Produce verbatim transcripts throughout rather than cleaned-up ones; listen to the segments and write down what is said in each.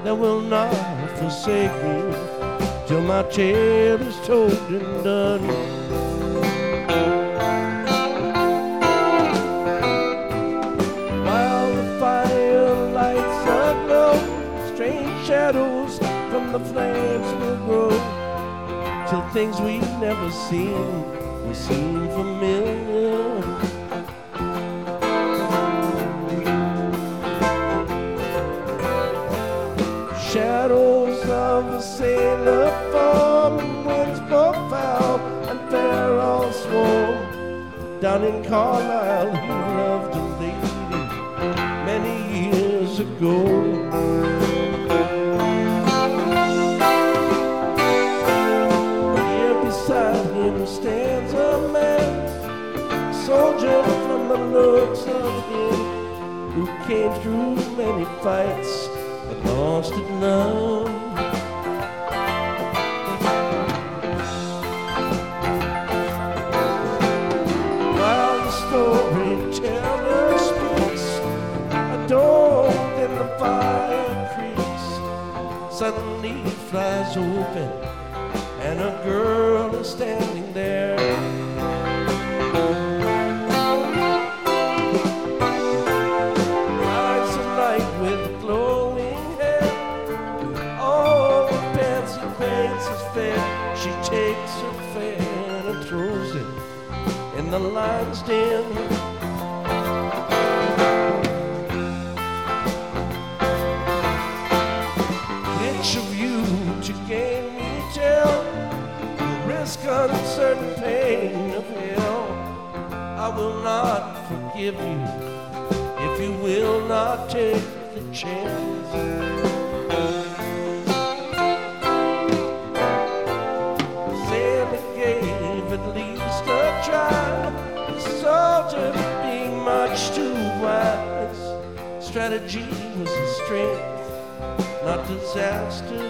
that will not forsake me till my tale is told and done. While the fire lights aglow, strange shadows from the flames will grow, till things we've never seen will seem familiar. Shadows of a sailor form, and winds both foul and fair all swarm. Down in Carlisle he loved a lady many years ago. Here beside him stands a man, a soldier from the looks of him, who came through many fights but lost at none. While the storyteller speaks, a door within the fire creaks. Suddenly it flies open, and a girl is standing there. Eyes of light with glowing hair, all the fancy paints is fair. She takes her fan and throws it in the lion's den. Which of you to gain me tell, will risk uncertain pain of hell? I will not forgive you if you will not take the chance. Sailor gave at least a try, the soldier being much too wise. Strategy was his strength, not disaster.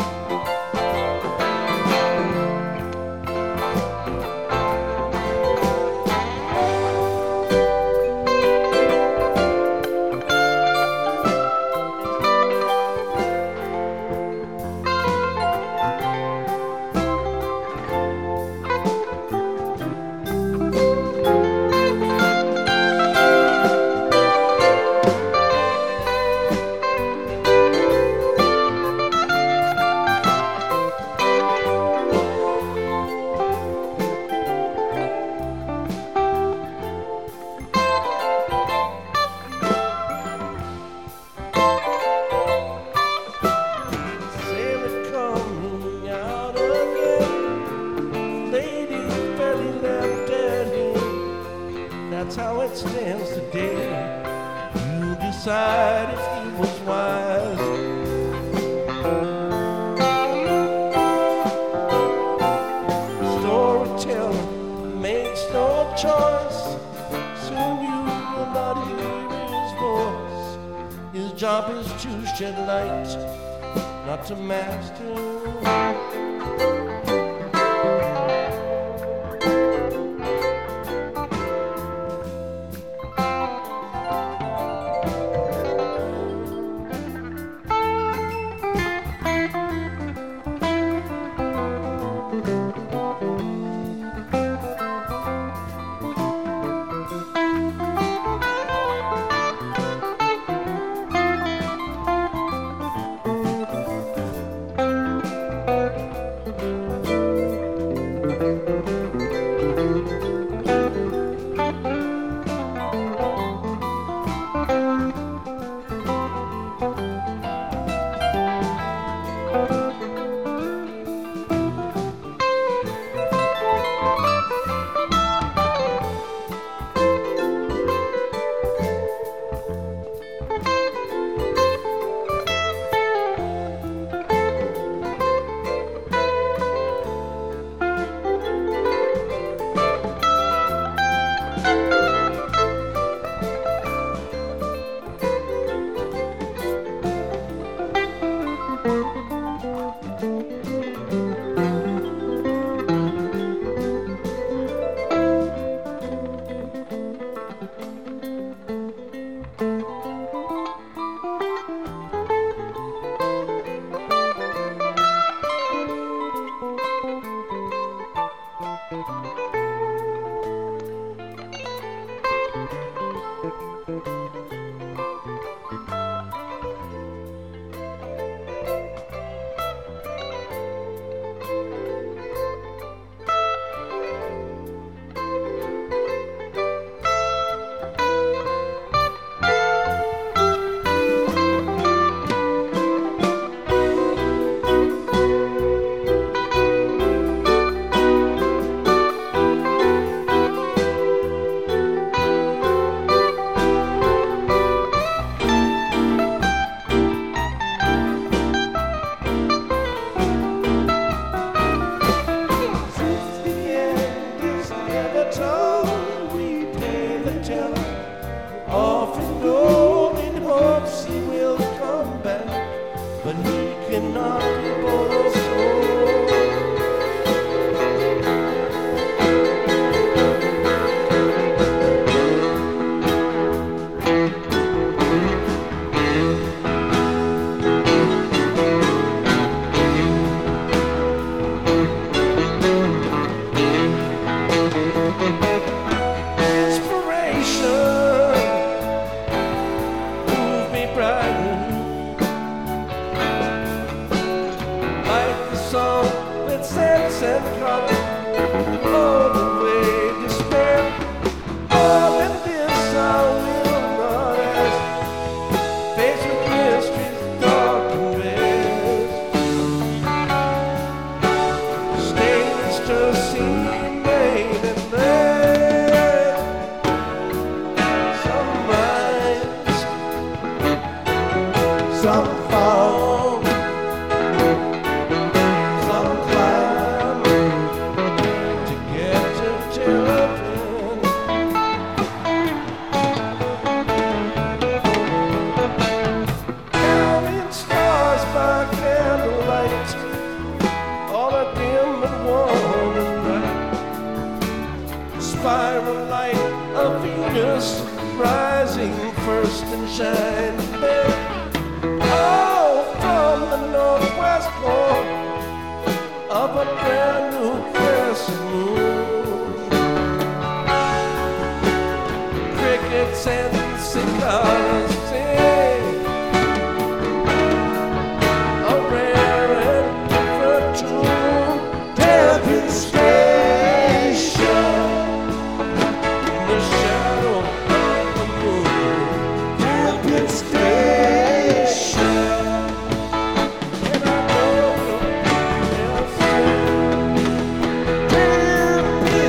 That's how it stands today. You decide if he was wise. Storyteller makes no choice, soon you will not hear his voice. His job is to shed light, not to master. firelight of Venus rising first and shining there. Oh, from the northwest corner of a brand new crescent moon. Crickets and cigars sing a rare and different tune. Terrapin Station in the shadow of the moon. Terrapin Station. And I know you'll say, Terrapin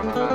Thank you.